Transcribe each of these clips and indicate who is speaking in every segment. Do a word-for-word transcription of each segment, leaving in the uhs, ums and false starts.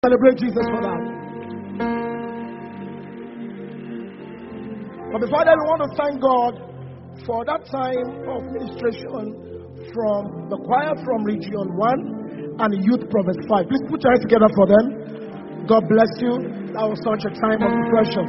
Speaker 1: Celebrate Jesus for that. But before that, we want to thank God for that time of ministration from the choir from Region one and Youth Province five. Please put your hands together for them. God bless you. That was such a time of refreshing.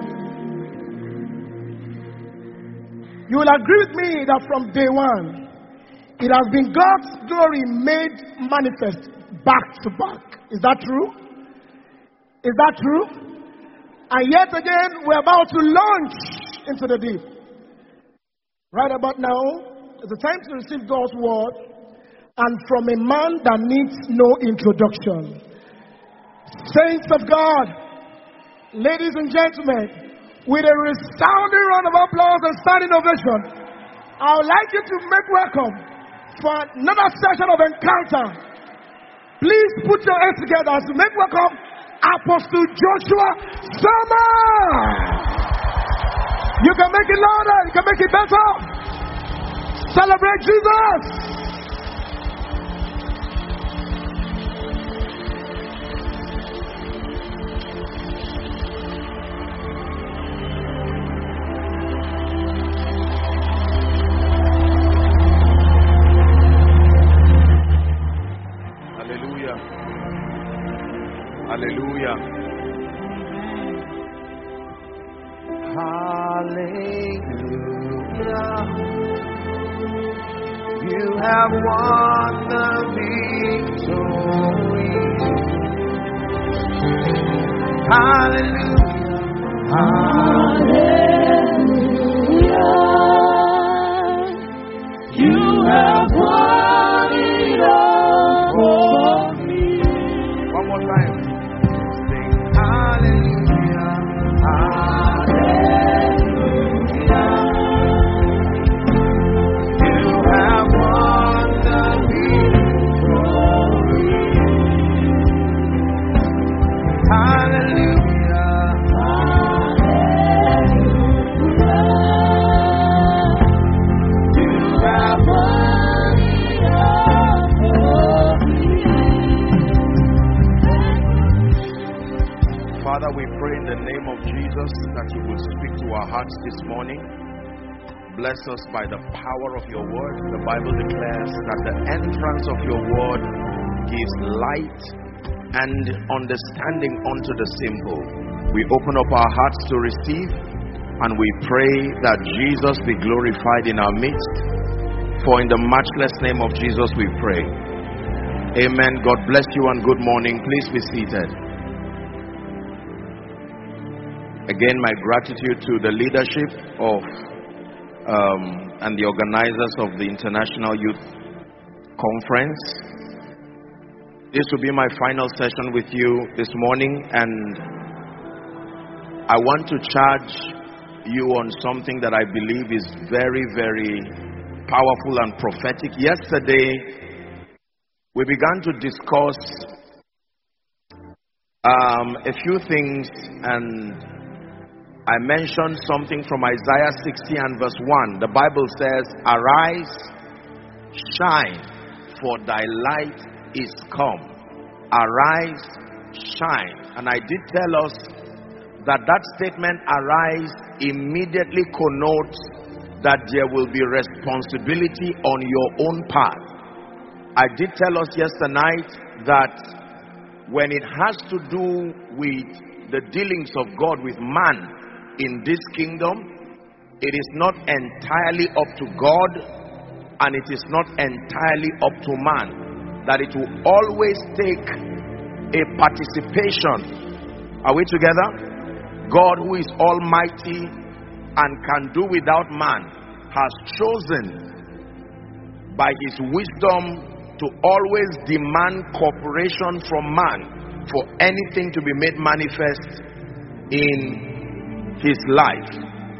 Speaker 1: You will agree with me that from day one, it has been God's glory made manifest back to back. Is that true? Is that true? And yet again, we're about to launch into the deep. Right about now, it's the time to receive God's word, and from a man that needs no introduction. Saints of God, ladies and gentlemen, with a resounding round of applause and standing ovation, I would like you to make welcome for another session of encounter. Please put your hands together to make welcome Apostle Joshua Selman. You can make it louder, you can make it better. Celebrate Jesus.
Speaker 2: Hallelujah. Hallelujah. You have won the victory. Hallelujah.
Speaker 3: Hallelujah. You have won it all for me.
Speaker 2: One more time. Hallelujah, hallelujah. You have won the victory. Hallelujah, hallelujah. You have won it all for me. Father, we pray in the name of Jesus that you will speak to our hearts this morning. Bless us by the power of your word. The Bible declares that the entrance of your word gives light and understanding unto the simple. We open up our hearts to receive, and we pray that Jesus be glorified in our midst. For in the matchless name of Jesus we pray. Amen. God bless you and good morning. Please be seated. Again, my gratitude to the leadership of um, and the organizers of the International Youth Conference. This will be my final session with you this morning, and I want to charge you on something that I believe is very, very powerful and prophetic. Yesterday, we began to discuss um, a few things, and I mentioned something from Isaiah sixty and verse one. The Bible says, arise, shine, for thy light is come. Arise, shine. And I did tell us that that statement, arise, immediately connotes that there will be responsibility on your own part. I did tell us yesterday night that when it has to do with the dealings of God with man in this kingdom, it is not entirely up to God, and it is not entirely up to man. That it will always take a participation. Are we together? God, who is almighty and can do without man, has chosen by his wisdom to always demand cooperation from man for anything to be made manifest in his life.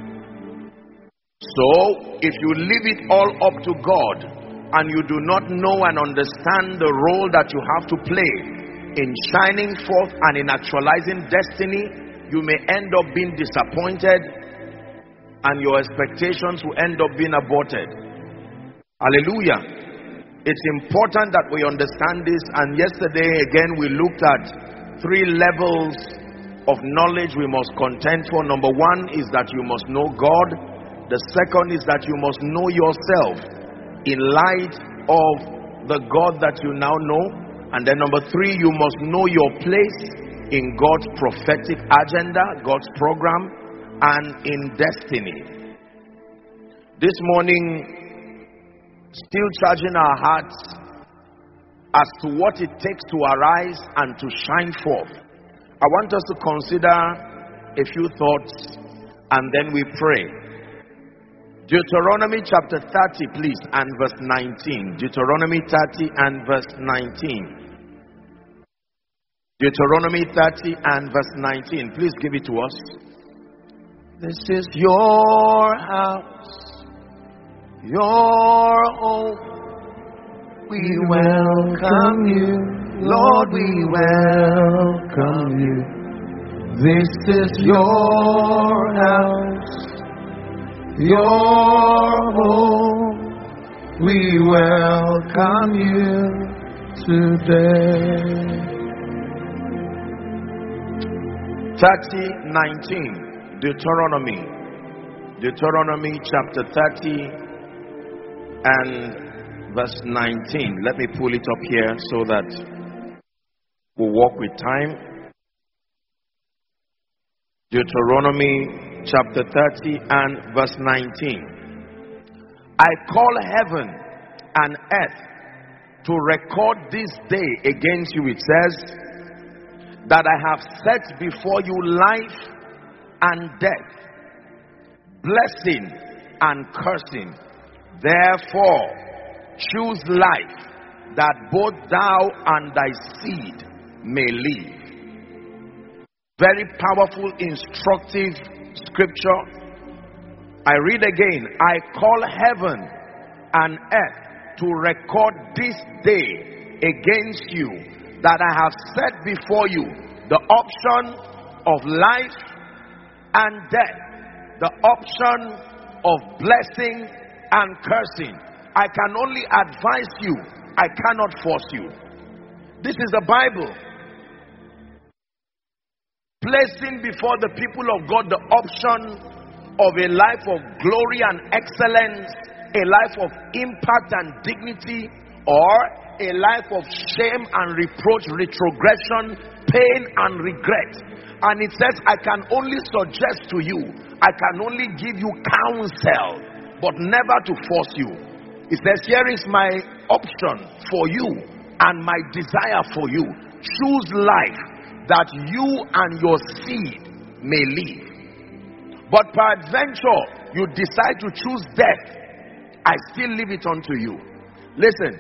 Speaker 2: So if you leave it all up to God and you do not know and understand the role that you have to play in shining forth and in actualizing destiny, you may end up being disappointed and your expectations will end up being aborted. Hallelujah. It's important that we understand this, and yesterday again we looked at three levels of knowledge we must contend for. Number one is that you must know God. The second is that you must know yourself in light of the God that you now know. And then number three, you must know your place in God's prophetic agenda, God's program, and in destiny. This morning, still charging our hearts as to what it takes to arise and to shine forth. I want us to consider a few thoughts and then we pray. Deuteronomy chapter thirty, please, and verse nineteen. Deuteronomy thirty and verse nineteen. Deuteronomy thirty and verse nineteen. Please give it to us. This is your house, your home. We welcome you, Lord, we welcome you. This is your house, your home. We welcome you today. thirty nineteen, Deuteronomy. Deuteronomy chapter thirty and verse nineteen. Let me pull it up here so that we'll walk with time. Deuteronomy chapter thirty and verse nineteen. I call heaven and earth to record this day against you. It says that I have set before you life and death, blessing and cursing. Therefore choose life, that both thou and thy seed may live. Very powerful, instructive scripture. I read again. I call heaven and earth to record this day against you, that I have set before you the option of life and death, the option of blessing and cursing. I can only advise you, I cannot force you. This is the Bible, placing before the people of God the option of a life of glory and excellence, a life of impact and dignity, or a life of shame and reproach, retrogression, pain and regret. And it says, I can only suggest to you, I can only give you counsel, but never to force you. It says, here is my option for you and my desire for you. Choose life, that you and your seed may live. But peradventure you decide to choose death, I still leave it unto you. Listen.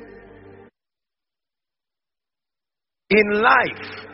Speaker 2: In life,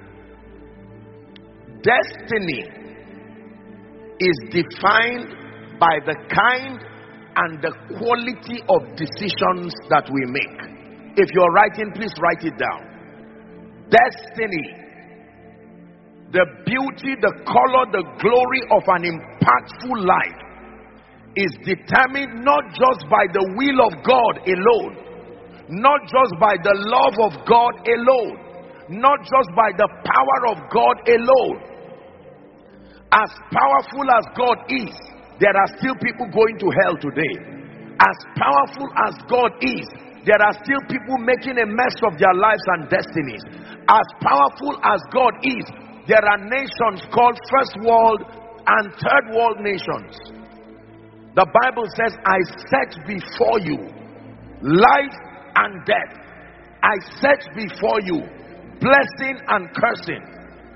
Speaker 2: destiny is defined by the kind and the quality of decisions that we make. If you're writing, please write it down. Destiny, the beauty, the color, the glory of an impactful life is determined not just by the will of God alone, not just by the love of God alone, not just by the power of God alone. As powerful as God is, there are still people going to hell today. As powerful as God is, there are still people making a mess of their lives and destinies. As powerful as God is, there are nations called first world and third world nations. The Bible says, I set before you life and death. I set before you blessing and cursing.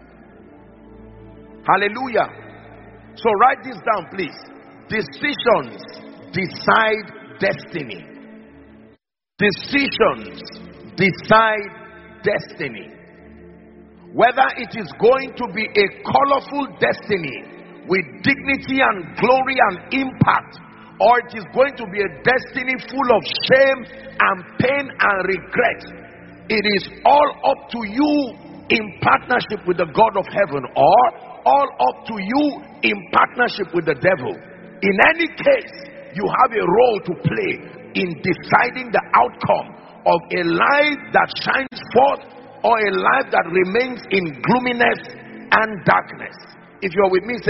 Speaker 2: Hallelujah. So write this down, please. Decisions decide destiny. Decisions decide destiny. Whether it is going to be a colorful destiny with dignity and glory and impact, or it is going to be a destiny full of shame and pain and regret, it is all up to you in partnership with the God of heaven, or all up to you in partnership with the devil. In any case, you have a role to play in deciding the outcome of a life that shines forth or a life that remains in gloominess and darkness. If you're with me, say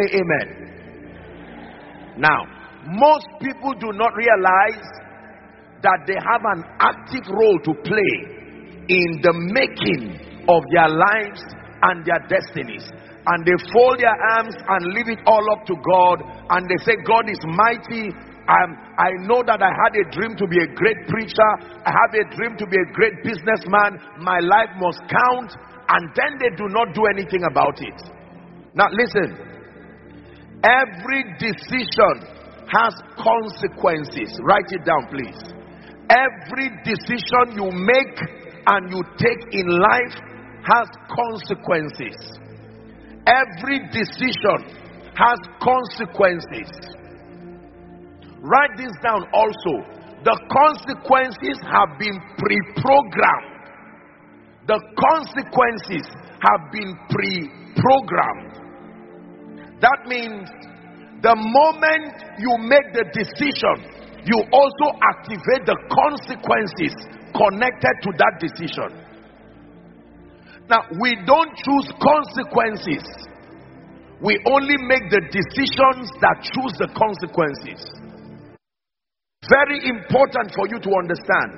Speaker 2: amen. Now, most people do not realize that they have an active role to play in the making of their lives and their destinies. And they fold their arms and leave it all up to God, and they say, God is mighty. Um, I know that I had a dream to be a great preacher. I have a dream to be a great businessman. My life must count. And then they do not do anything about it. Now listen. Every decision has consequences. Write it down, please. Every decision you make and you take in life has consequences. Every decision has consequences. Write this down also. The consequences have been pre-programmed. The consequences have been pre-programmed. That means the moment you make the decision, you also activate the consequences connected to that decision. Now, we don't choose consequences. We only make the decisions that choose the consequences. Very important for you to understand.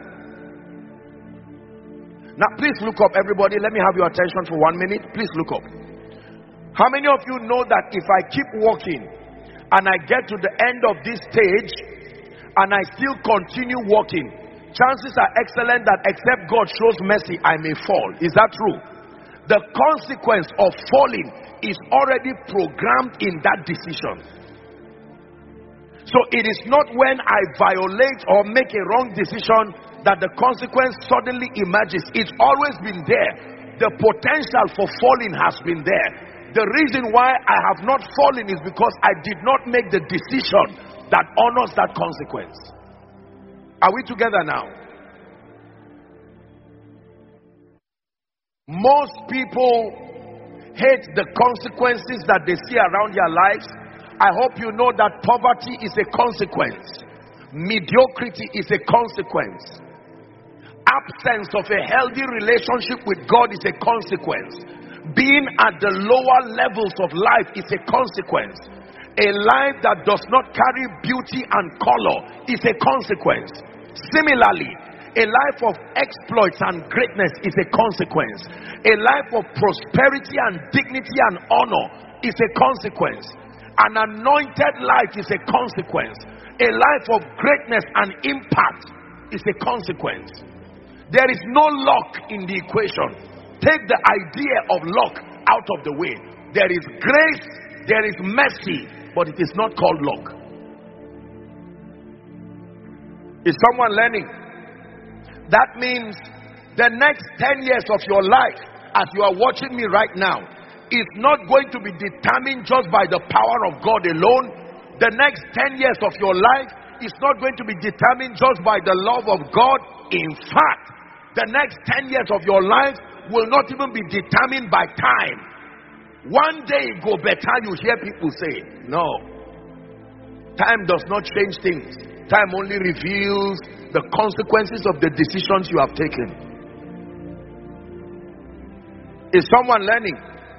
Speaker 2: Now, please look up, everybody. Let me have your attention for one minute. Please look up. How many of you know that if I keep walking and I get to the end of this stage and I still continue walking, chances are excellent that except God shows mercy, I may fall. Is that true? The consequence of falling is already programmed in that decision. So it is not when I violate or make a wrong decision that the consequence suddenly emerges. It's always been there. The potential for falling has been there. The reason why I have not fallen is because I did not make the decision that honors that consequence. Are we together now? Most people hate the consequences that they see around their lives. I hope you know that poverty is a consequence. Mediocrity is a consequence. Absence of a healthy relationship with God is a consequence. Being at the lower levels of life is a consequence. A life that does not carry beauty and color is a consequence. Similarly, a life of exploits and greatness is a consequence. A life of prosperity and dignity and honor is a consequence. An anointed life is a consequence. A life of greatness and impact is a consequence. There is no luck in the equation. Take the idea of luck out of the way. There is grace, there is mercy, but it is not called luck. Is someone learning? That means the next ten years of your life, as you are watching me right now, is not going to be determined just by the power of God alone. The next ten years of your life is not going to be determined just by the love of God. In fact, the next ten years of your life will not even be determined by time. One day go better, you hear people say. No. Time does not change things. Time only reveals the consequences of the decisions you have taken. Is someone learning?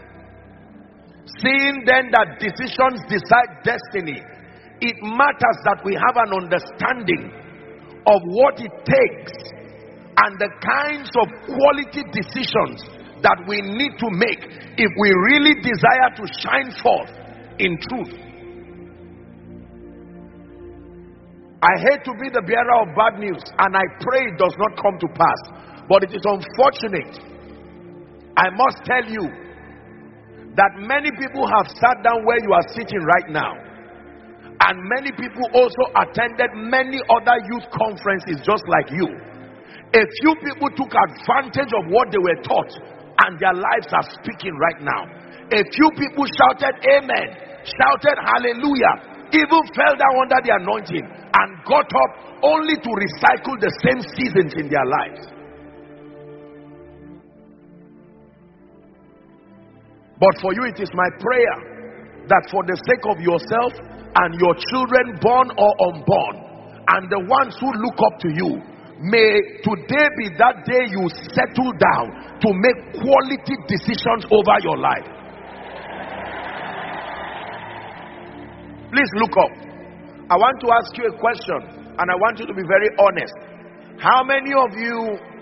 Speaker 2: Seeing then that decisions decide destiny, it matters that we have an understanding of what it takes and the kinds of quality decisions that we need to make if we really desire to shine forth in truth. I hate to be the bearer of bad news, and I pray it does not come to pass. But it is unfortunate. I must tell you that many people have sat down where you are sitting right now. And many people also attended many other youth conferences just like you. A few people took advantage of what they were taught, and their lives are speaking right now. A few people shouted amen, shouted hallelujah, even fell down under the anointing and got up only to recycle the same seasons in their lives. But for you, it is my prayer that for the sake of yourself and your children, born or unborn, and the ones who look up to you, May today be that day you settle down to make quality decisions over your life. Please look up. I want to ask you a question, and I want you to be very honest. How many of you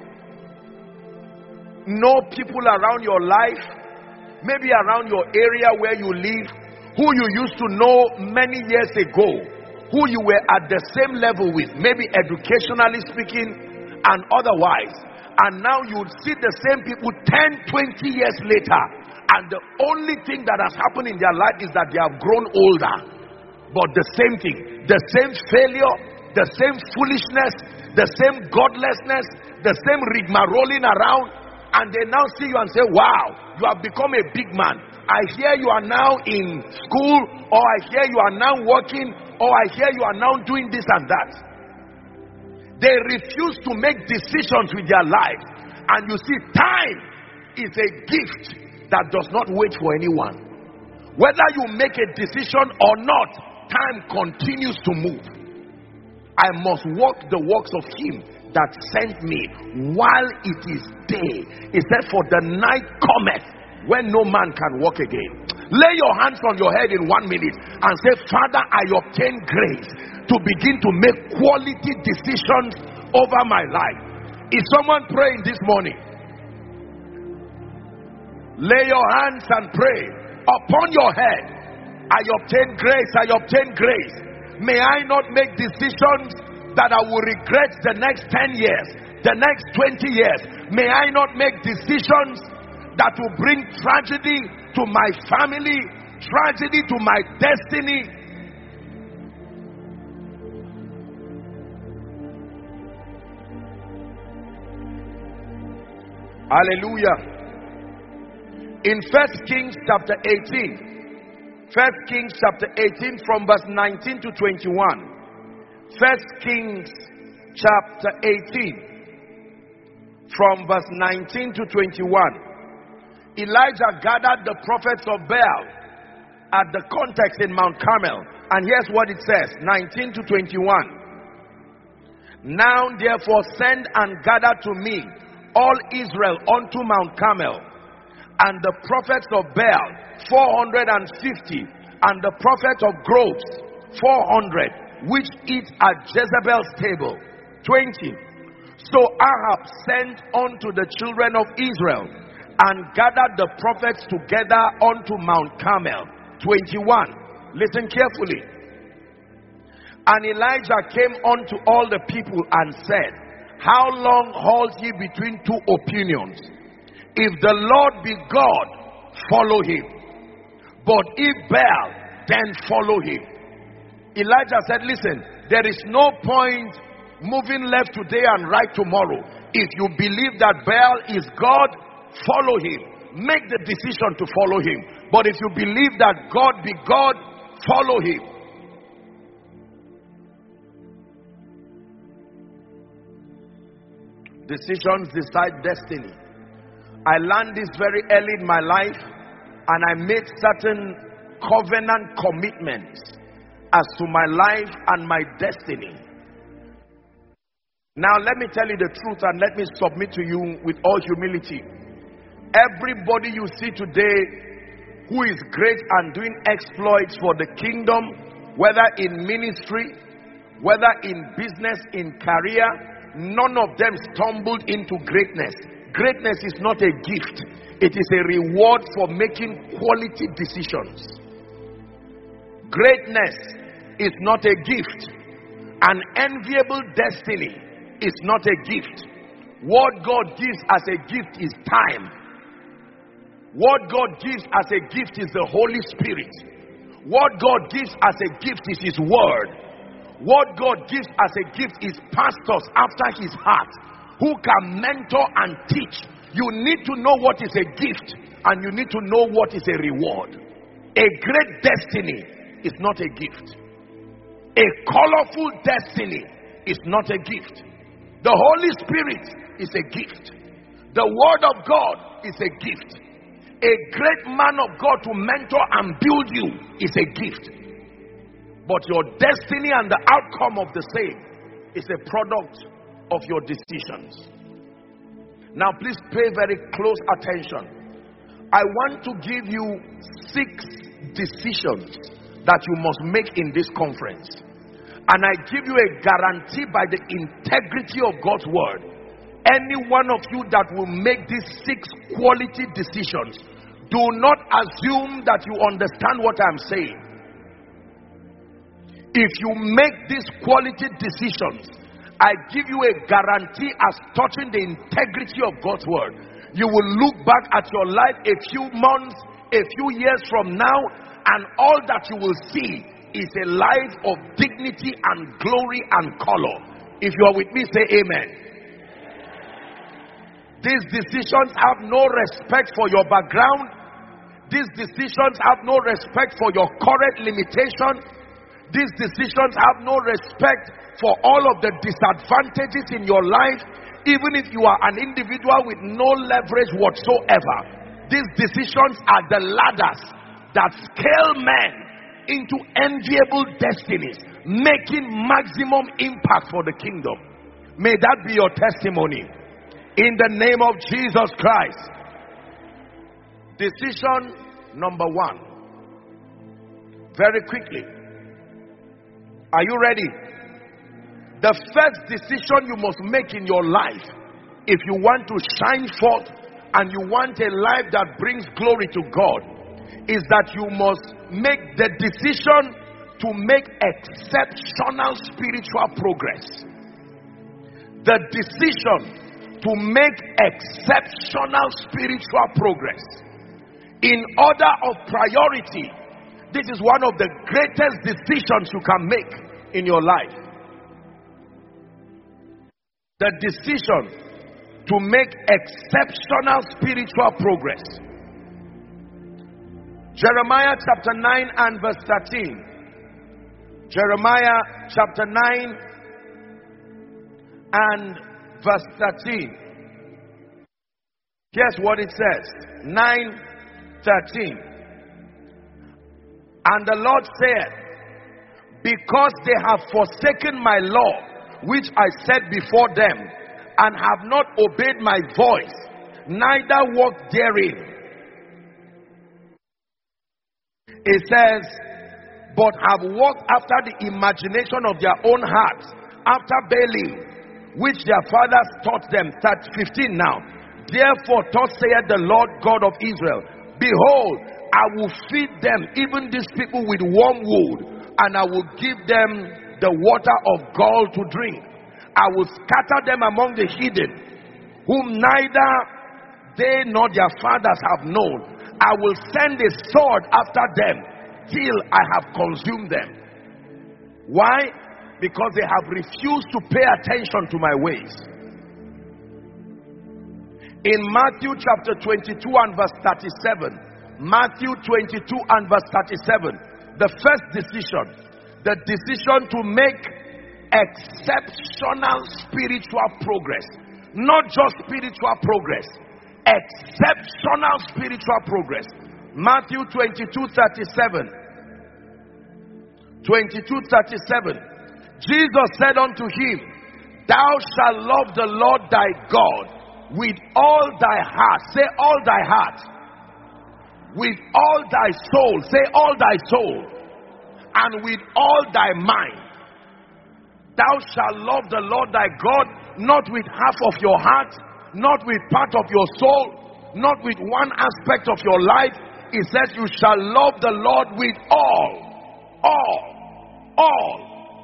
Speaker 2: know people around your life, maybe around your area where you live, who you used to know many years ago, who you were at the same level with, maybe educationally speaking and otherwise, and now you would see the same people ten, twenty years later, and the only thing that has happened in their life is that they have grown older. But the same thing, the same failure, the same foolishness, the same godlessness, the same rigmarolling around, and they now see you and say, wow, you have become a big man. I hear you are now in school, or I hear you are now working, or I hear you are now doing this and that. They refuse to make decisions with their lives. And you see, time is a gift that does not wait for anyone. Whether you make a decision or not, time continues to move. I must walk the works of him that sent me while it is day. He said, for the night cometh when no man can walk again. Lay your hands on your head in one minute and say, Father, I obtain grace to begin to make quality decisions over my life. Is someone praying this morning? Lay your hands and pray. Upon your head, I obtain grace, I obtain grace. May I not make decisions that I will regret the next ten years, the next twenty years. May I not make decisions that will bring tragedy to my family, tragedy to my destiny. Hallelujah. In First Kings chapter eighteen, First Kings chapter eighteen from verse nineteen to twenty-one. First Kings chapter eighteen from verse nineteen to twenty-one. Elijah gathered the prophets of Baal at the context in Mount Carmel. And here's what it says, nineteen to twenty-one. Now therefore send and gather to me all Israel unto Mount Carmel, and the prophets of Baal four hundred fifty, and the prophets of groves four hundred, which eat at Jezebel's table. twenty. So Ahab sent unto the children of Israel, and gathered the prophets together unto Mount Carmel. twenty-one. Listen carefully. And Elijah came unto all the people and said, how long halt ye between two opinions? If the Lord be God, follow him. But if Baal, then follow him. Elijah said, listen, there is no point moving left today and right tomorrow. If you believe that Baal is God, follow him. Make the decision to follow him. But if you believe that God be God, follow him. Decisions decide destiny. I learned this very early in my life, and I made certain covenant commitments as to my life and my destiny. Now let me tell you the truth, and let me submit to you with all humility. Everybody you see today who is great and doing exploits for the kingdom, whether in ministry, whether in business, in career, none of them stumbled into greatness. Greatness is not a gift. It is a reward for making quality decisions. Greatness is not a gift. An enviable destiny is not a gift. What God gives as a gift is time. What God gives as a gift is the Holy Spirit. What God gives as a gift is his word. What God gives as a gift is pastors after his heart who can mentor and teach. You need to know what is a gift, and you need to know what is a reward. A great destiny is not a gift. A colorful destiny is not a gift. The Holy Spirit is a gift. The word of God is a gift. A great man of God to mentor and build you is a gift. But your destiny and the outcome of the same is a product of your decisions. Now please pay very close attention. I want to give you six decisions that you must make in this conference. And I give you a guarantee by the integrity of God's word. Any one of you that will make these six quality decisions, do not assume that you understand what I'm saying. If you make these quality decisions, I give you a guarantee as touching the integrity of God's word. You will look back at your life a few months, a few years from now, and all that you will see is a life of dignity and glory and color. If you are with me, say amen. These decisions have no respect for your background. These decisions have no respect for your current limitation. These decisions have no respect for all of the disadvantages in your life. Even if you are an individual with no leverage whatsoever, these decisions are the ladders that scale men into enviable destinies, making maximum impact for the kingdom. May that be your testimony in the name of Jesus Christ. Decision number one. Very quickly. Are you ready? The first decision you must make in your life, if you want to shine forth and you want a life that brings glory to God, is that you must make the decision to make exceptional spiritual progress. The decision to make exceptional spiritual progress. In order of priority, this is one of the greatest decisions you can make in your life. The decision to make exceptional spiritual progress. Jeremiah chapter nine and verse thirteen. Jeremiah chapter nine and verse thirteen. Here's what it says. nine thirteen. And the Lord said, because they have forsaken my law, which I set before them, and have not obeyed my voice, neither walked therein. It says, but have walked after the imagination of their own hearts, after Baalim, which their fathers taught them. fifteen now. Therefore, thus saith the Lord God of Israel, behold, I will feed them, even these people, with warm wood, and I will give them the water of gall to drink. I will scatter them among the heathen, whom neither they nor their fathers have known. I will send a sword after them, till I have consumed them. Why? Because they have refused to pay attention to my ways. In Matthew chapter twenty-two and verse thirty-seven, Matthew twenty-two and verse thirty-seven, the first decision, the decision to make exceptional spiritual progress, not just spiritual progress, exceptional spiritual progress. Matthew twenty-two thirty-seven, twenty-two thirty-seven. Jesus said unto him, thou shalt love the Lord thy God with all thy heart. Say all thy heart. With all thy soul. Say all thy soul. And with all thy mind. Thou shalt love the Lord thy God, not with half of your heart, not with part of your soul, not with one aspect of your life. It says you shall love the Lord with all. All. All.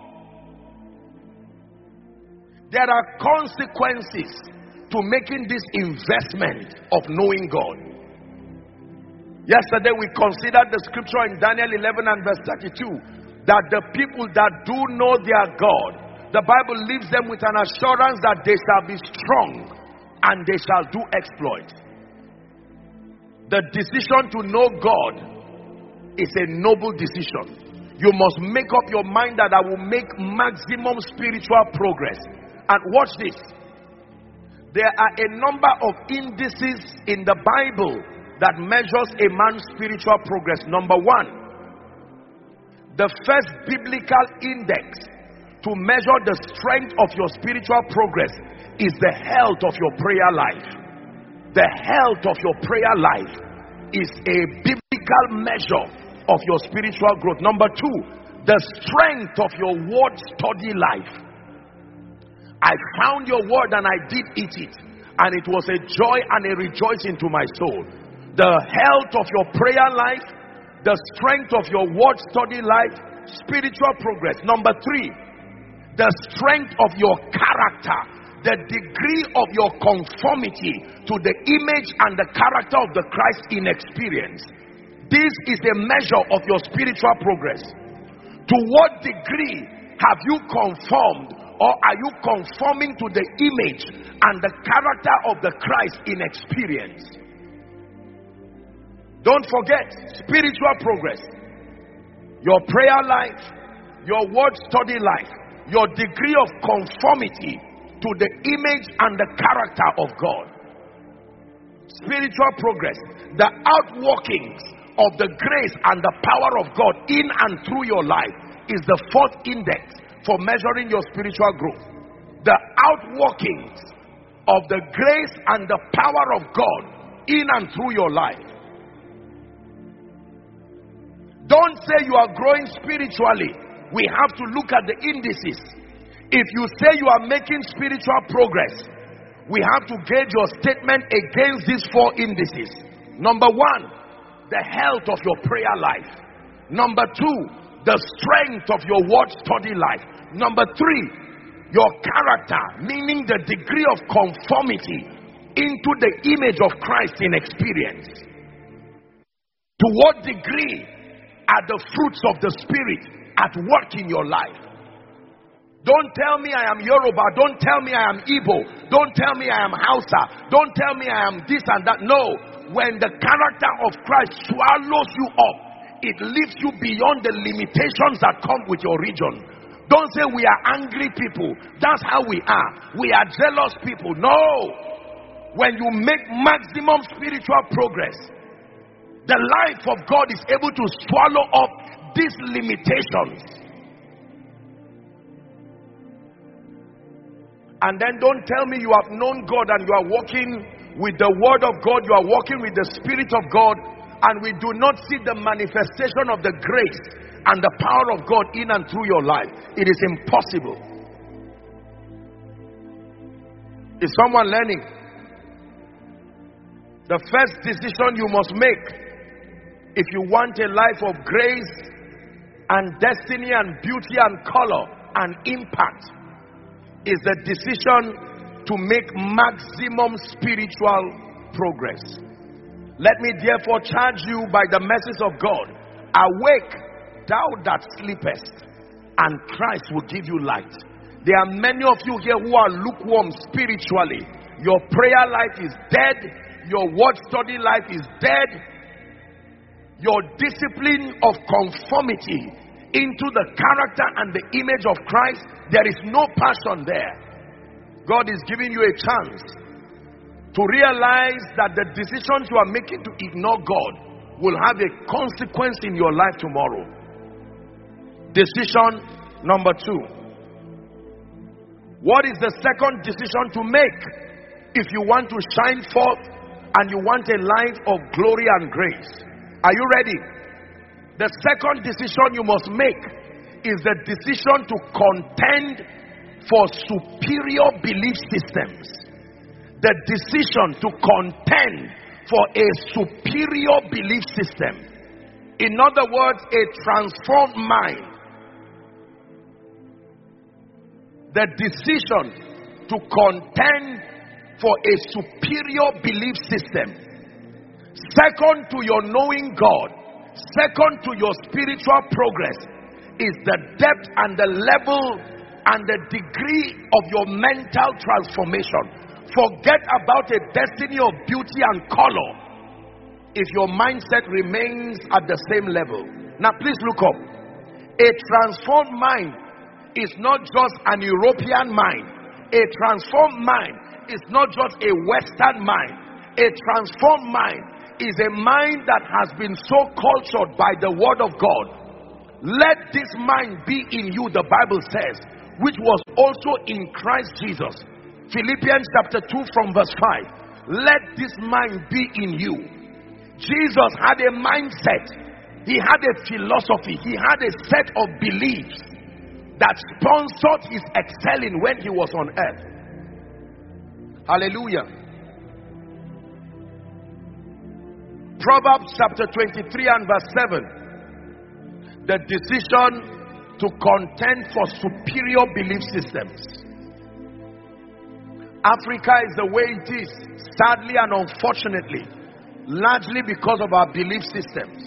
Speaker 2: There are consequences to making this investment of knowing God. Yesterday we considered the scripture in Daniel eleven and verse thirty-two, that the people that do know their God, the Bible leaves them with an assurance that they shall be strong and they shall do exploit. The decision to know God is a noble decision. You must make up your mind that I will make maximum spiritual progress. And watch this. There are a number of indices in the Bible that measures a man's spiritual progress. Number one, the first biblical index to measure the strength of your spiritual progress is the health of your prayer life. The health of your prayer life is a biblical measure of your spiritual growth. Number two, the strength of your word study life. I found your word and I did eat it, and it was a joy and a rejoicing to my soul. The health of your prayer life, the strength of your word study life, spiritual progress. Number three, the strength of your character, the degree of your conformity to the image and the character of the Christ in experience. This is a measure of your spiritual progress. To what degree have you conformed, or are you conforming to the image and the character of the Christ in experience? Don't forget, spiritual progress, your prayer life, your word study life, your degree of conformity to the image and the character of God. Spiritual progress, the outworkings of the grace and the power of God in and through your life is the fourth index for measuring your spiritual growth. The outworkings of the grace and the power of God in and through your life. Don't say you are growing spiritually. We have to look at the indices. If you say you are making spiritual progress, we have to gauge your statement against these four indices. Number one, the health of your prayer life. Number two, the strength of your word study life. Number three, your character, meaning the degree of conformity into the image of Christ in experience. To what degree are the fruits of the Spirit at work in your life? Don't tell me I am Yoruba. Don't tell me I am Igbo. Don't tell me I am Hausa. Don't tell me I am this and that. No. When the character of Christ swallows you up, it lifts you beyond the limitations that come with your region. Don't say we are angry people. That's how we are. We are jealous people. No. When you make maximum spiritual progress, the life of God is able to swallow up these limitations. And then don't tell me you have known God and you are walking with the word of God, you are walking with the Spirit of God, and we do not see the manifestation of the grace and the power of God in and through your life. It is impossible. Is someone learning? The first decision you must make if you want a life of grace and destiny and beauty and color and impact is the decision to make maximum spiritual progress. Let me therefore charge you by the mercies of God, awake thou that sleepest, and Christ will give you light. There are many of you here who are lukewarm spiritually. Your prayer life is dead. Your word study life is dead. Your discipline of conformity into the character and the image of Christ, there is no passion there. God is giving you a chance to realize that the decisions you are making to ignore God will have a consequence in your life tomorrow. Decision number two. What is the second decision to make if you want to shine forth and you want a life of glory and grace? Are you ready? The second decision you must make is the decision to contend for superior belief systems. The decision to contend for a superior belief system. In other words, a transformed mind. The decision to contend for a superior belief system. Second to your knowing God, second to your spiritual progress, is the depth and the level and the degree of your mental transformation. Forget about a destiny of beauty and color if your mindset remains at the same level. Now please look up. A transformed mind is not just an European mind. A transformed mind is not just a Western mind. A transformed mind is a mind that has been so cultured by the word of God. Let this mind be in you, the Bible says, which was also in Christ Jesus. Philippians chapter two from verse five. Let this mind be in you. Jesus had a mindset. He had a philosophy. He had a set of beliefs that sponsored his excelling when he was on earth. Hallelujah. Proverbs chapter twenty-three and verse seven. The decision to contend for superior belief systems. Africa is the way it is, sadly and unfortunately, largely because of our belief systems.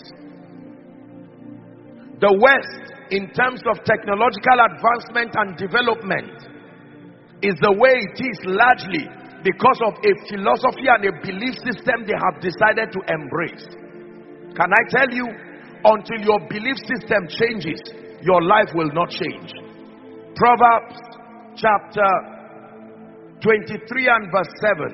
Speaker 2: The West, in terms of technological advancement and development, is the way it is largely because of a philosophy and a belief system they have decided to embrace. Can I tell you, until your belief system changes, your life will not change. Proverbs chapter twenty-three and verse seven.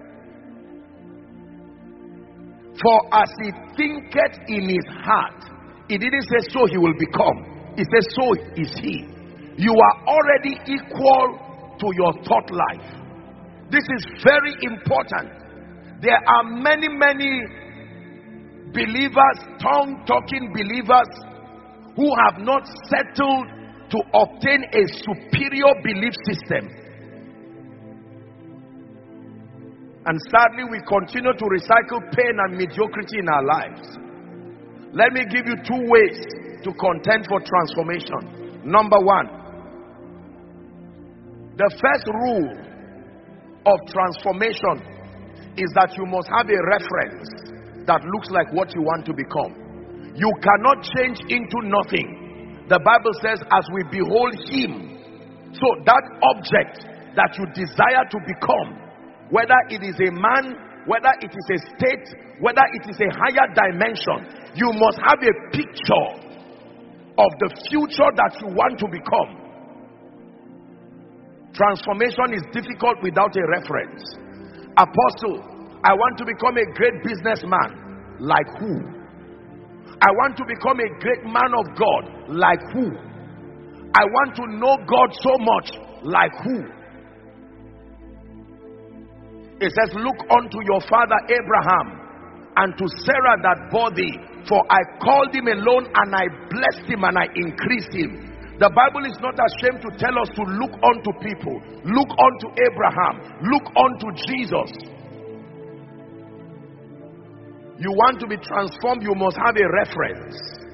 Speaker 2: For as he thinketh in his heart, he didn't say so he will become. He says so is he. You are already equal to your thought life. This is very important. There are many, many believers, tongue-talking believers, who have not settled to obtain a superior belief system. And sadly, we continue to recycle pain and mediocrity in our lives. Let me give you two ways to contend for transformation. Number one, the first rule of transformation is that you must have a reference that looks like what you want to become. You cannot change into nothing. The Bible says, as we behold him. So that object that you desire to become, whether it is a man, whether it is a state, whether it is a higher dimension, you must have a picture of the future that you want to become. Transformation is difficult without a reference. Apostle, I want to become a great businessman. Like who? I want to become a great man of God. Like who? I want to know God so much. Like who? It says, look unto your father Abraham and to Sarah that bore thee, for I called him alone and I blessed him and I increased him. The Bible is not ashamed to tell us to look unto people. Look unto Abraham. Look unto Jesus. You want to be transformed, you must have a reference.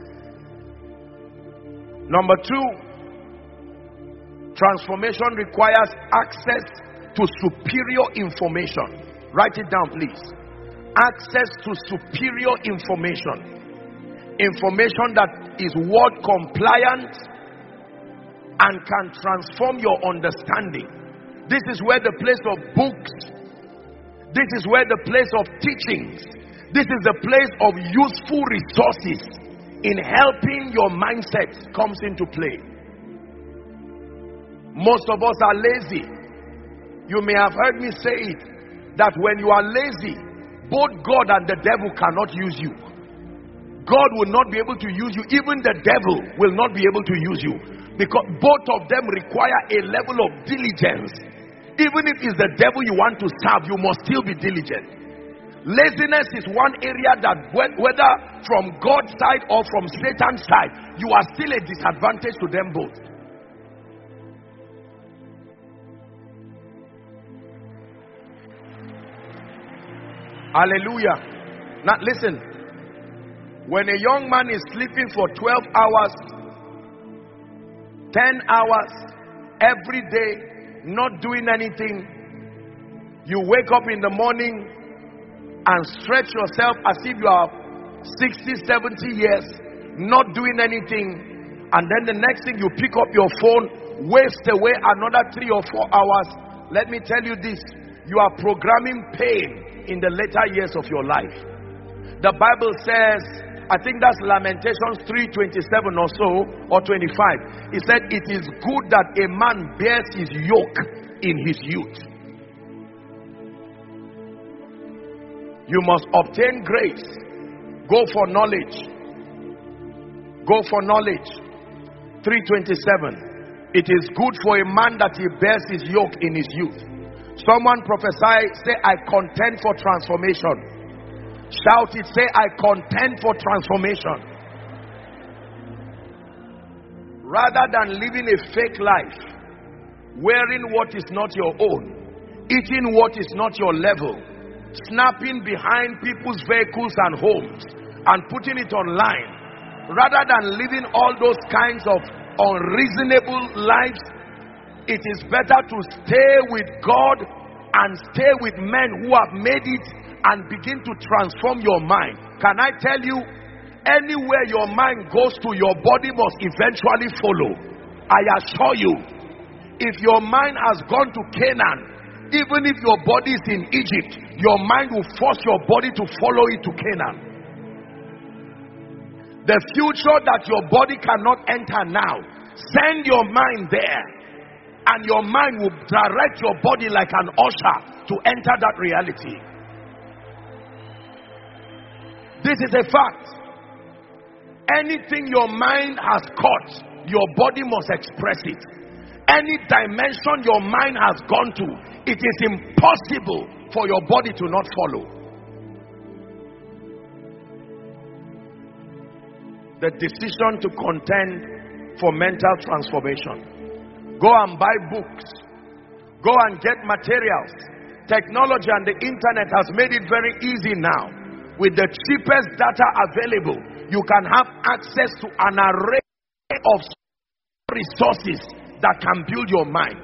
Speaker 2: Number two, transformation requires access to superior information. Write it down, please. Access to superior information. Information that is word compliant and can transform your understanding. This is where the place of books, this is where the place of teachings, this is the place of useful resources in helping your mindset comes into play. Most of us are lazy. You may have heard me say it, that when you are lazy, both God and the devil cannot use you. God will not be able to use you. Even the devil will not be able to use you, because both of them require a level of diligence. Even if it's the devil you want to serve, you must still be diligent. Laziness is one area that whether from God's side or from Satan's side, you are still a disadvantage to them both. Hallelujah. Now listen, when a young man is sleeping for twelve hours, ten hours every day, not doing anything, you wake up in the morning and stretch yourself as if you are sixty, seventy years, not doing anything, and then the next thing you pick up your phone, waste away another three or four hours. Let me tell you this, you are programming pain in the later years of your life. The Bible says, I think that's Lamentations three twenty-seven or so, or twenty-five. It said, it is good that a man bears his yoke in his youth. You must obtain grace. Go for knowledge. Go for knowledge. three twenty-seven. It is good for a man that he bears his yoke in his youth. Someone prophesy, say, I contend for transformation. Shout it, say, I contend for transformation. Rather than living a fake life, wearing what is not your own, eating what is not your level, snapping behind people's vehicles and homes and putting it online, rather than living all those kinds of unreasonable lives, it is better to stay with God and stay with men who have made it and begin to transform your mind. Can I tell you, anywhere your mind goes to, your body must eventually follow. I assure you, if your mind has gone to Canaan, even if your body is in Egypt, your mind will force your body to follow it to Canaan. The future that your body cannot enter now, send your mind there, and your mind will direct your body like an usher to enter that reality. This is a fact. Anything your mind has caught, your body must express it. Any dimension your mind has gone to, it is impossible for your body to not follow. The decision to contend for mental transformation. Go and buy books. Go and get materials. Technology and the internet has made it very easy now. With the cheapest data available, you can have access to an array of resources that can build your mind.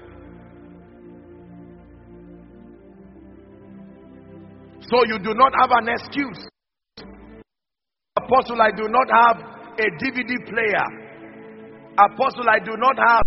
Speaker 2: So you do not have an excuse. Apostle, I do not have a D V D player. Apostle, I do not have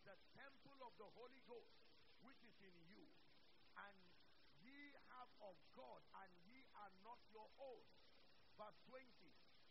Speaker 2: the temple of the Holy Ghost, which is in you, and ye have of God, and ye are not your own. Verse twenty.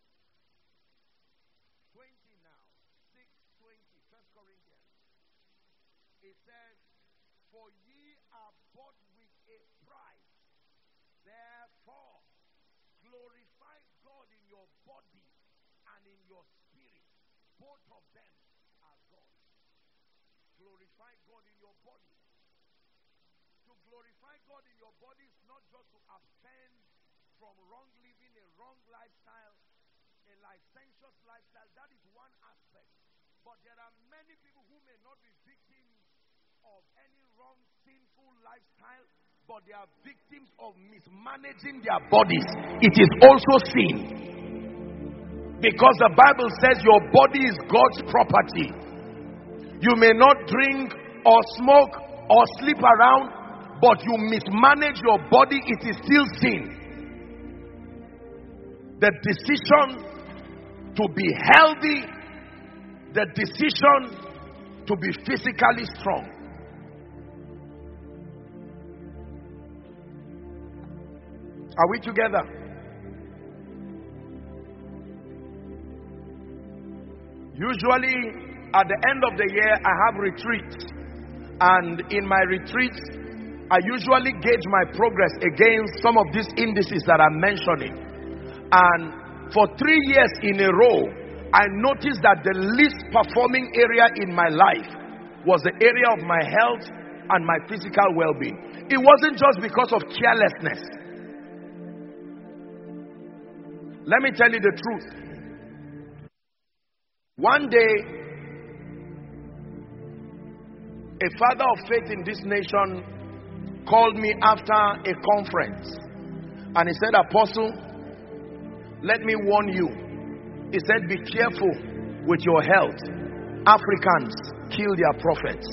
Speaker 2: twenty now. six twenty. First Corinthians. It says, for ye are bought with a price. Therefore, glorify God in your body and in your spirit. Both of them are God. Glorify God in your body. To glorify God in your body is not just to abstain from wrong living, a wrong lifestyle, a licentious lifestyle. That is one aspect. But there are many people who may not be victims of any wrong, sinful lifestyle, but they are victims of mismanaging their bodies. It is also sin. Because the Bible says your body is God's property. You may not drink or smoke or sleep around, but you mismanage your body, it is still sin. The decision to be healthy, the decision to be physically strong. Are we together? Usually at the end of the year I have retreats, and in my retreats I usually gauge my progress against some of these indices that I'm mentioning. And for three years in a row I noticed that the least performing area in my life was the area of my health and my physical well-being. It wasn't just because of carelessness. Let me tell you the truth. One day, a father of faith in this nation called me after a conference, and he said, Apostle, let me warn you. He said, be careful with your health. Africans kill their prophets.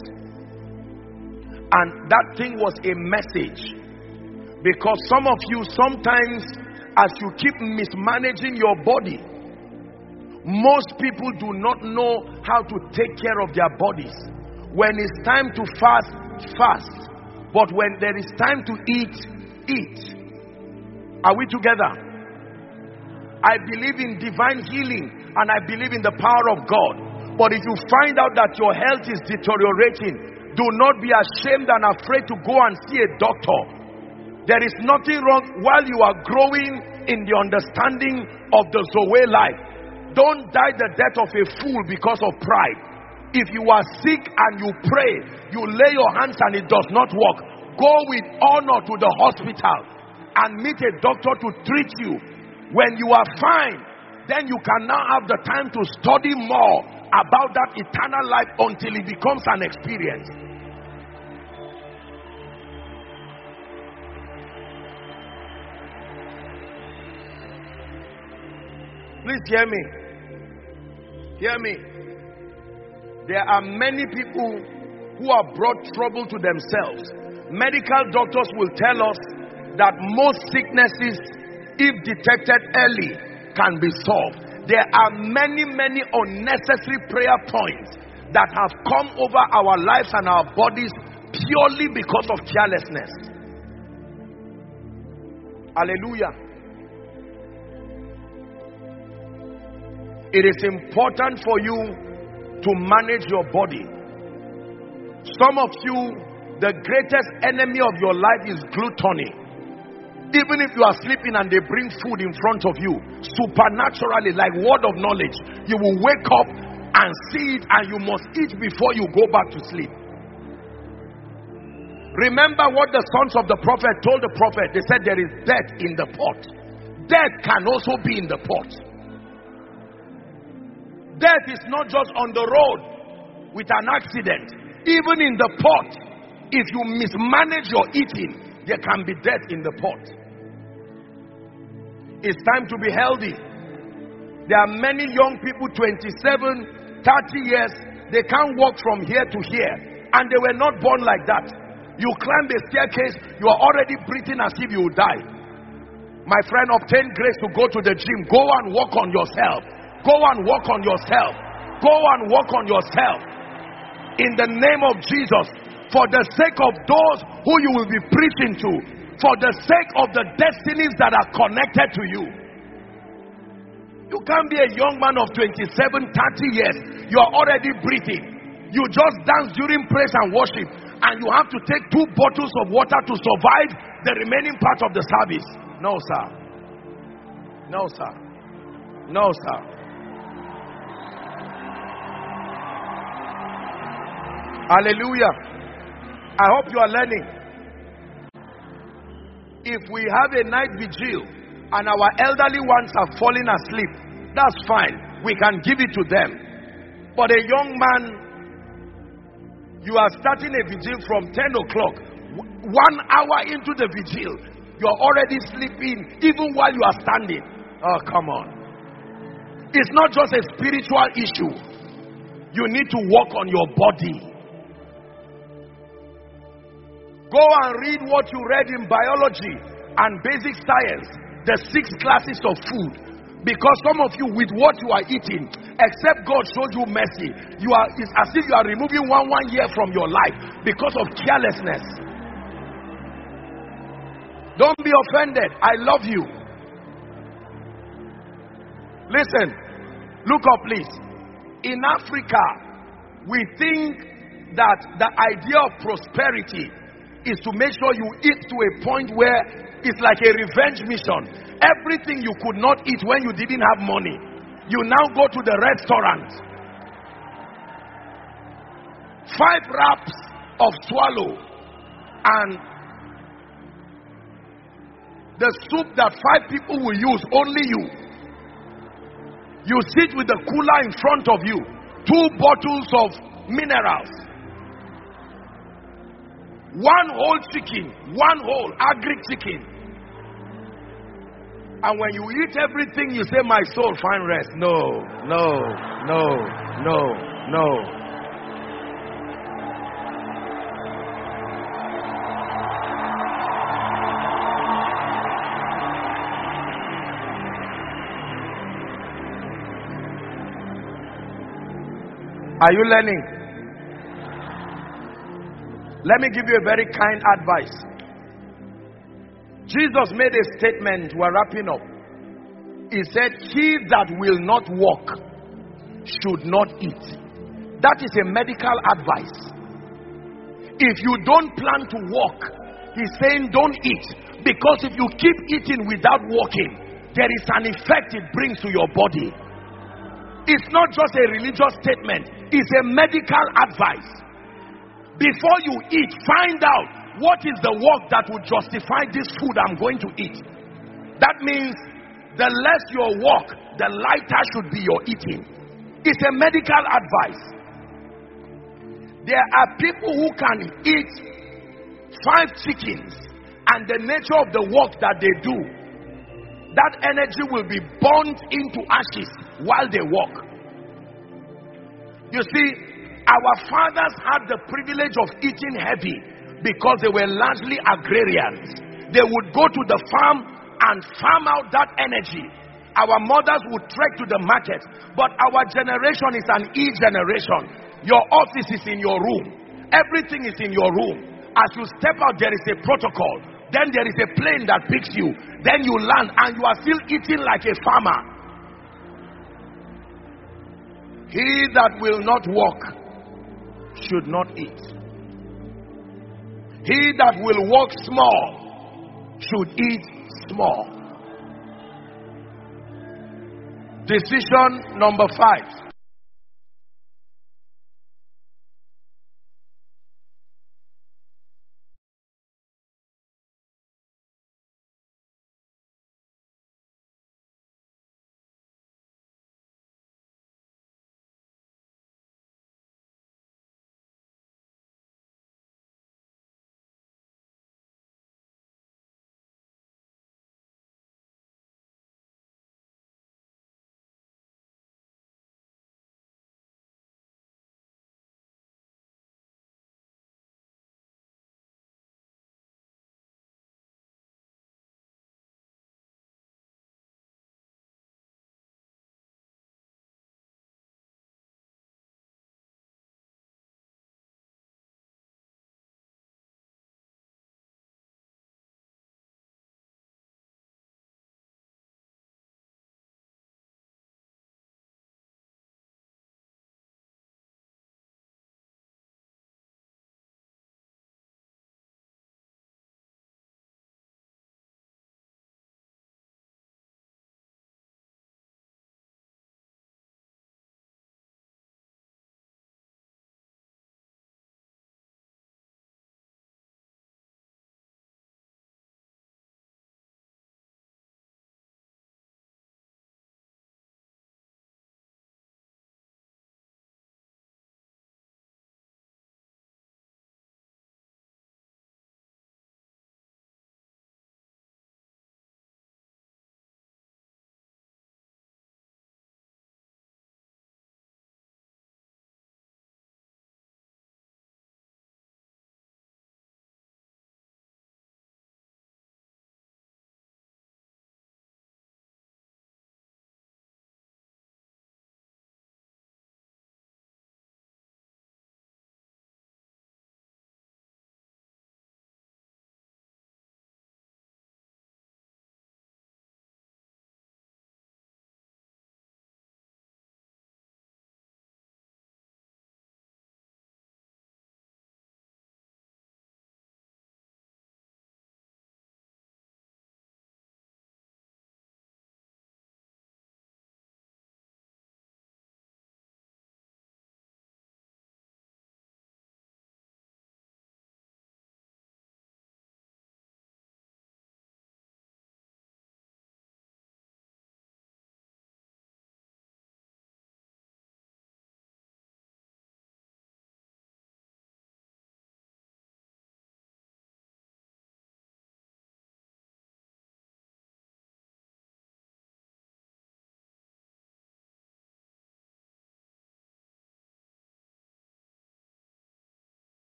Speaker 2: And that thing was a message, because some of you, sometimes as you keep mismanaging your body, most people do not know how to take care of their bodies. When it's time to fast, fast. But when there is time to eat, eat. Are we together? I believe in divine healing, and I believe in the power of God. But if you find out that your health is deteriorating, do not be ashamed and afraid to go and see a doctor. There is nothing wrong while you are growing in the understanding of the Zoe life. Don't die the death of a fool because of pride. If you are sick and you pray, you lay your hands and it does not work, go with honor to the hospital and meet a doctor to treat you. When you are fine, then you can now have the time to study more about that eternal life until it becomes an experience. Please hear me. Hear me. There are many people who have brought trouble to themselves. Medical doctors will tell us that most sicknesses, if detected early, can be solved. There are many, many unnecessary prayer points that have come over our lives and our bodies purely because of carelessness. Hallelujah. It is important for you to manage your body. Some of you, the greatest enemy of your life is gluttony. Even if you are sleeping and they bring food in front of you, supernaturally, like word of knowledge, you will wake up and see it, and you must eat before you go back to sleep. Remember what the sons of the prophet told the prophet. They said there is death in the pot. Death can also be in the pot. Death is not just on the road with an accident. Even in the pot, if you mismanage your eating, there can be death in the pot. It's time to be healthy. There are many young people, twenty-seven, thirty years, they can't walk from here to here, and they were not born like that. You climb the staircase, you are already breathing as if you will die. My friend, obtain grace to go to the gym. Go and work on yourself. Go and work on yourself. Go and work on yourself. in the name of Jesus, for the sake of those who you will be preaching to, for the sake of the destinies that are connected to you. You can't be a young man of twenty-seven, thirty years. You are already breathing. You just dance during praise and worship, and you have to take two bottles of water to survive the remaining part of the service. No, sir. No, sir. No, sir. Hallelujah. I hope you are learning. If we have a night vigil and our elderly ones are falling asleep, that's fine. We can give it to them. But a young man, you are starting a vigil from ten o'clock. One hour into the vigil, you're already sleeping even while you are standing. Oh, come on. It's not just a spiritual issue. You need to work on your body. Go and read what you read in biology and basic science, the six classes of food. Because some of you, with what you are eating, except God showed you mercy, you are, it's as if you are removing one one year from your life because of carelessness. Don't be offended. I love you. Listen, look up please. In Africa, we think that the idea of prosperity is to make sure you eat to a point where it's like a revenge mission. Everything you could not eat when you didn't have money, you now go to the restaurant. Five wraps of swallow and the soup that five people will use, only you. You sit with the cooler in front of you, two bottles of minerals, one whole chicken, one whole agric chicken. And when you eat everything, you say, my soul, find rest. No, no, no, no, no. Are you learning? Let me give you a very kind advice. Jesus made a statement, we're wrapping up. He said, he that will not walk should not eat. That is a medical advice. If you don't plan to walk, he's saying don't eat. Because if you keep eating without walking, there is an effect it brings to your body. It's not just a religious statement, it's a medical advice. Before you eat, find out what is the work that will justify this food I'm going to eat. That means the less your walk, the lighter should be your eating. It's a medical advice. There are people who can eat five chickens, and the nature of the work that they do, that energy will be burnt into ashes while they walk. You see, our fathers had the privilege of eating heavy because they were largely agrarians. They would go to the farm and farm out that energy. Our mothers would trek to the market. But our generation is an e-generation. Your office is in your room. Everything is in your room. As you step out, there is a protocol. Then there is a plane that picks you. Then you land and you are still eating like a farmer. He that will not walk should not eat. He that will walk small should eat small. Decision number five.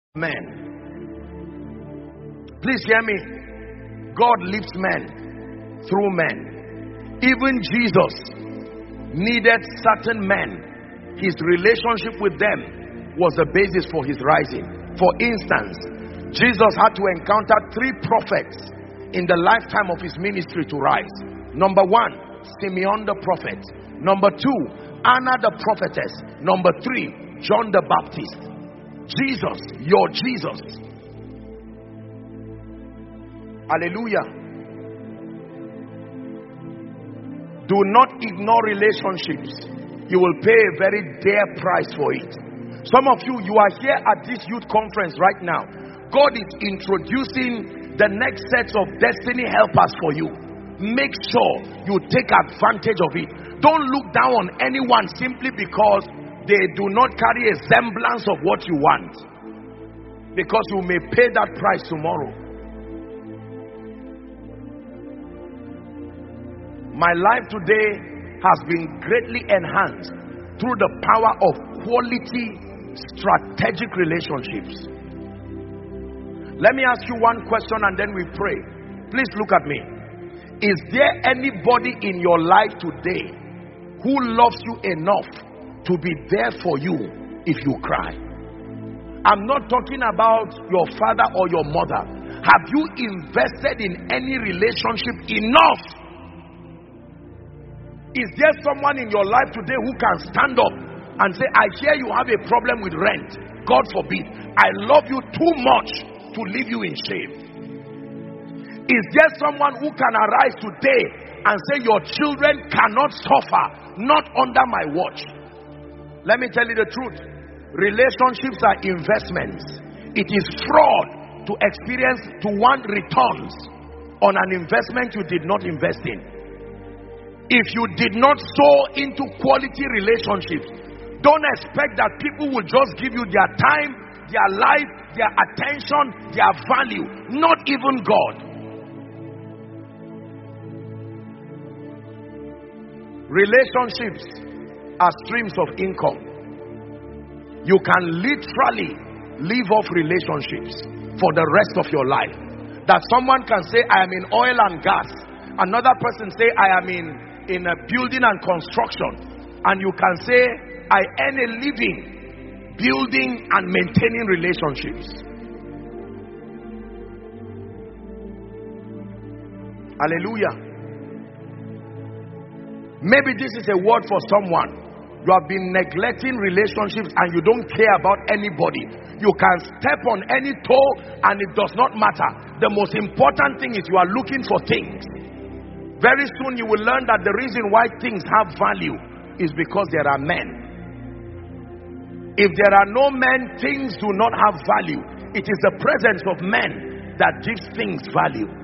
Speaker 2: men. Please hear me. God lifts men through men. Even Jesus needed certain men. His relationship with them was the basis for his rising. For instance, Jesus had to encounter three prophets in the lifetime of his ministry to rise. Number one, Simeon the prophet. Number two, Anna the prophetess. Number three, John the Baptist. Jesus, your Jesus. Hallelujah. Do not ignore relationships. You will pay a very dear price for it. Some of you, you are here at this youth conference right now. God is introducing the next sets of destiny helpers for you. Make sure you take advantage of it. Don't look down on anyone simply because they do not carry a semblance of what you want, because you may pay that price tomorrow. My life today has been greatly enhanced through the power of quality strategic relationships. Let me ask you one question and then we pray. Please look at me. Is there anybody in your life today who loves you enough to be there for you if you cry? I'm not talking about your father or your mother. Have you invested in any relationship enough? Is there someone in your life today who can stand up and say, I hear you have a problem with rent. God forbid. I love you too much to leave you in shame. Is there someone who can arise today and say, your children cannot suffer, not under my watch? Let me tell you the truth. Relationships are investments. It is fraud to experience, to want returns on an investment you did not invest in. If you did not sow into quality relationships, don't expect that people will just give you their time, their life, their attention, their value. Not even God. Relationships are streams of income. You can literally live off relationships for the rest of your life. That someone can say, I am in oil and gas. Another person say, I am in in a building and construction, and you can say, I earn a living building and maintaining relationships. Hallelujah. Maybe this is a word for someone. You have been neglecting relationships and you don't care about anybody. You can step on any toe and it does not matter. The most important thing is you are looking for things. Very soon you will learn that the reason why things have value is because there are men. If there are no men, things do not have value. It is the presence of men that gives things value.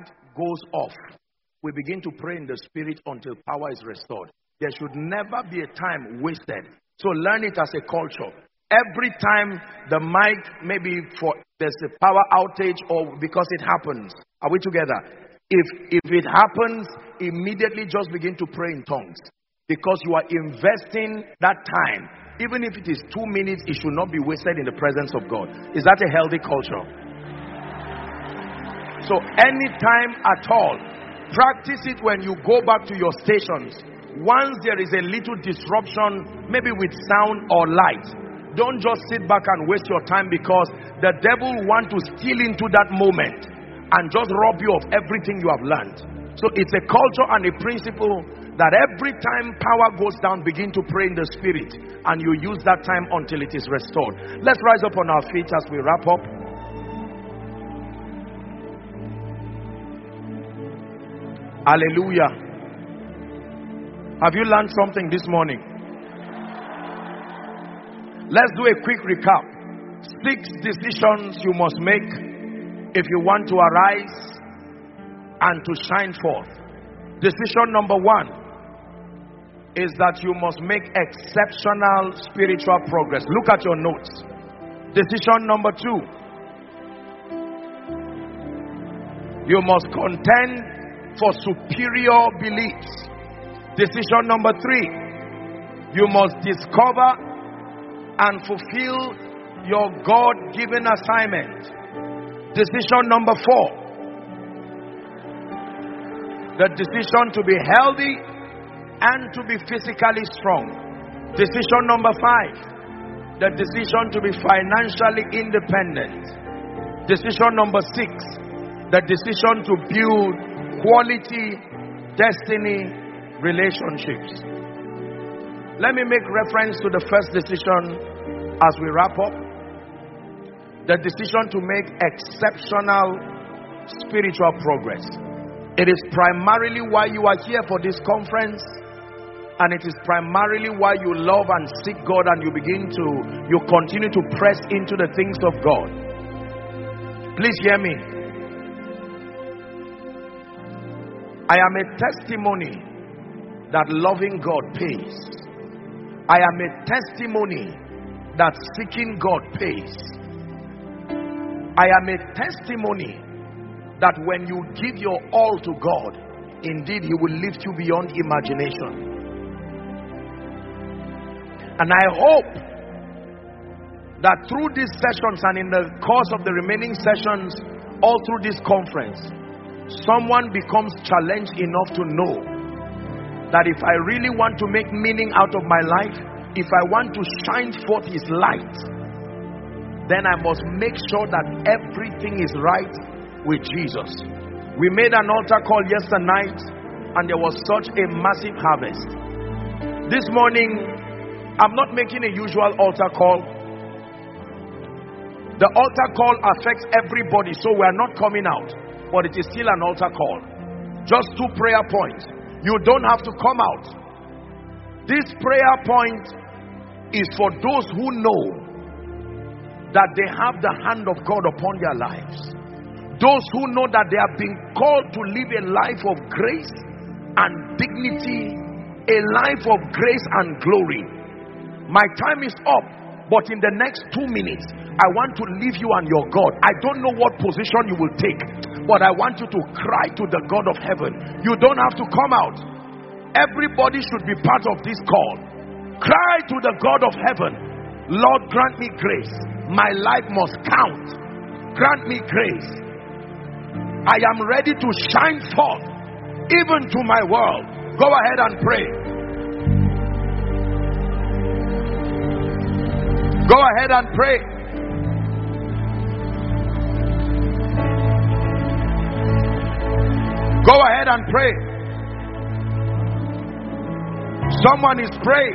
Speaker 2: light goes off, we begin to pray in the spirit until power is restored. There should never be a time wasted. So learn it as a culture. Every time the mic, maybe for there's a power outage or because it happens. Are we together? If if it happens, immediately just begin to pray in tongues. Because you are investing that time. Even if it is two minutes, it should not be wasted in the presence of God. Is that a healthy culture? So anytime at all, practice it when you go back to your stations. Once there is a little disruption, maybe with sound or light, don't just sit back and waste your time, because the devil wants to steal into that moment and just rob you of everything you have learned. So it's a culture and a principle that every time power goes down, begin to pray in the spirit, and you use that time until it is restored. Let's rise up on our feet as we wrap up. Hallelujah. Have you learned something this morning? Let's do a quick recap. Six decisions you must make if you want to arise and to shine forth. Decision number one is that you must make exceptional spiritual progress. Look at your notes. Decision number two, you must contend for superior beliefs. Decision number three, you must discover and fulfill your God-given assignment. Decision number four, the decision to be healthy and to be physically strong. Decision number five, the decision to be financially independent. Decision number six, the decision to build quality, destiny, relationships. Let me make reference to the first decision as we wrap up. The decision to make exceptional spiritual progress. It is primarily why you are here for this conference, and it is primarily why you love and seek God, and you begin to, you continue to press into the things of God. Please hear me. I am a testimony that loving God pays. I am a testimony that seeking God pays. I am a testimony that when you give your all to God, indeed He will lift you beyond imagination. And I hope that through these sessions and in the course of the remaining sessions, all through this conference, someone becomes challenged enough to know that if I really want to make meaning out of my life, if I want to shine forth His light, then I must make sure that everything is right with Jesus. We made an altar call yesterday night, and there was such a massive harvest. This morning, I'm not making a usual altar call. The altar call affects everybody, so we are not coming out, but it is still an altar call. Just two prayer points. You don't have to come out. This prayer point is for those who know that they have the hand of God upon their lives. Those who know that they have been called to live a life of grace and dignity, a life of grace and glory. My time is up, but in the next two minutes, I want to leave you and your God. I don't know what position you will take, but I want you to cry to the God of heaven. You don't have to come out. Everybody should be part of this call. Cry to the God of heaven. Lord, grant me grace. My life must count. Grant me grace. I am ready to shine forth, even to my world. Go ahead and pray. Go ahead and pray. Go ahead and pray. Someone is praying.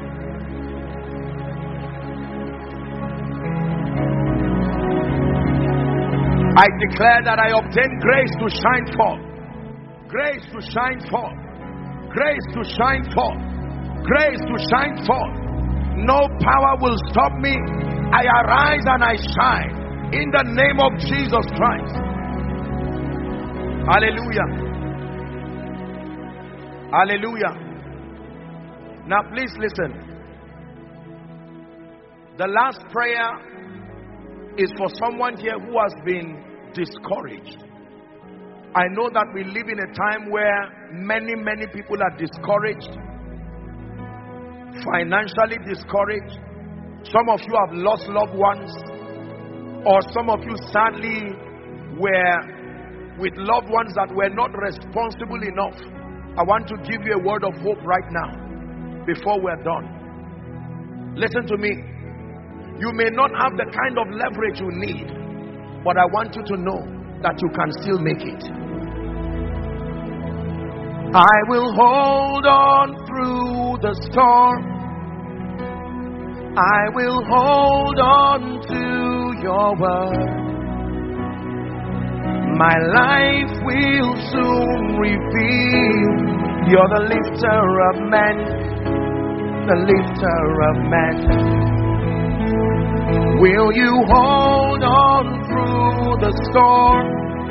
Speaker 2: I declare that I obtain grace to shine forth. Grace to shine forth. Grace to shine forth. Grace to shine forth. No power will stop me. I arise and I shine in the name of Jesus Christ. Hallelujah. Hallelujah. Now please listen. The last prayer is for someone here who has been discouraged. I know that we live in a time where many, many people are discouraged, financially discouraged. Some of you have lost loved ones, or some of you sadly were with loved ones that were not responsible enough. I want to give you a word of hope right now before we're done. Listen to me. You may not have the kind of leverage you need, but I want you to know that you can still make it. I will hold on through the storm. I will hold on to your word. My life will soon reveal you're the lifter of men, the lifter of men. Will you hold on through the storm?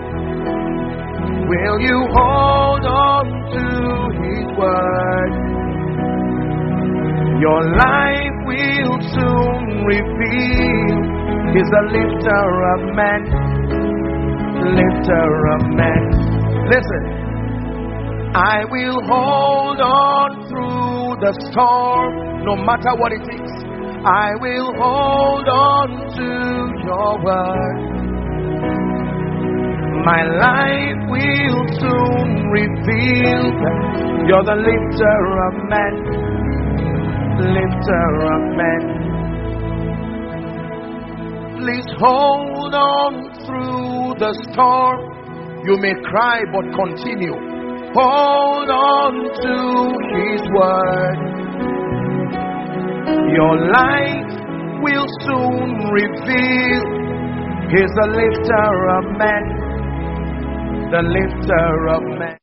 Speaker 2: Will you hold on to his word? Your life will soon reveal he's the lifter of men, lifter of men. Listen. I will hold on through the storm, no matter what it is. I will hold on to your word. My life will soon reveal that you're the lifter of men, lifter of men. Please hold on through the storm. You may cry, but continue. Hold on to his word. Your life will soon reveal he's the lifter of men, the lifter of men.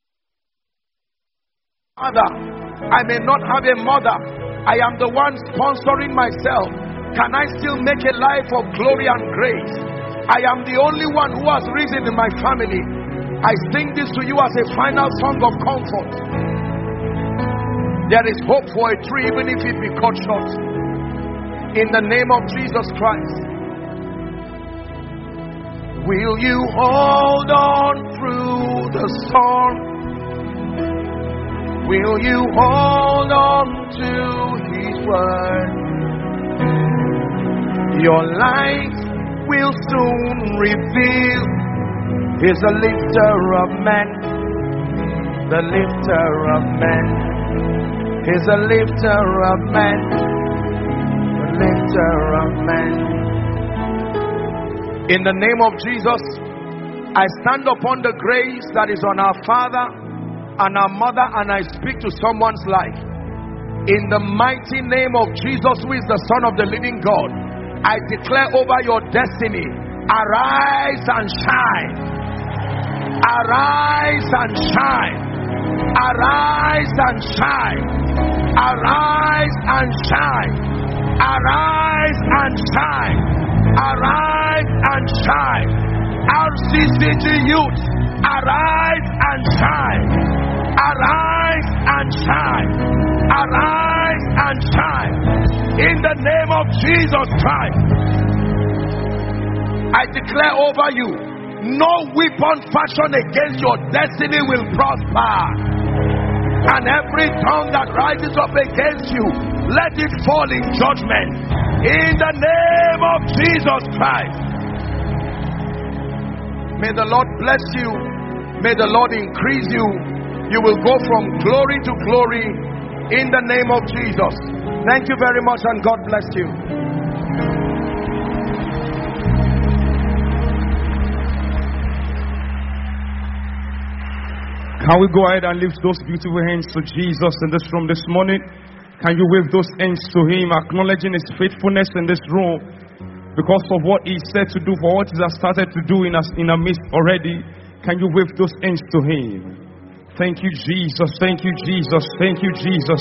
Speaker 2: Father, I may not have a mother. I am the one sponsoring myself. Can I still make a life of glory and grace? I am the only one who has risen in my family. I sing this to you as a final song of comfort. There is hope for a tree even if it be cut short. In the name of Jesus Christ. Will you hold on through the storm? Will you hold on to his word? Your life will soon reveal he's the lifter of men, the lifter of men. He's the lifter of men, the lifter of men. In the name of Jesus, I stand upon the grace that is on our father and our mother, and I speak to someone's life. In the mighty name of Jesus, who is the Son of the living God, I declare over your destiny, arise and shine. Arise and shine. Arise and shine. Arise and shine. Arise and shine. Arise and shine. R C C G youth, arise and shine. Arise and shine. Arise and shine. In the name of Jesus Christ, I declare over you, no weapon fashioned against your destiny will prosper. And every tongue that rises up against you, let it fall in judgment. In the name of Jesus Christ. May the Lord bless you. May the Lord increase you. You will go from glory to glory in the name of Jesus. Thank you very much, and God bless you.
Speaker 4: Can we go ahead and lift those beautiful hands to Jesus in this room this morning? Can you wave those hands to him, acknowledging his faithfulness in this room because of what he said to do, for what he has started to do in us in our midst already? Can you wave those hands to him? Thank you, Jesus. Thank you, Jesus. Thank you, Jesus.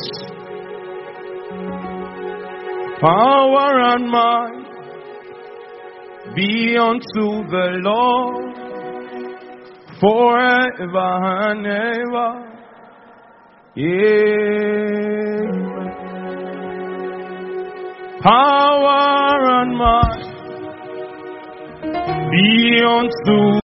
Speaker 4: Power and might be unto the Lord, forever and ever. Amen. Power and might be unto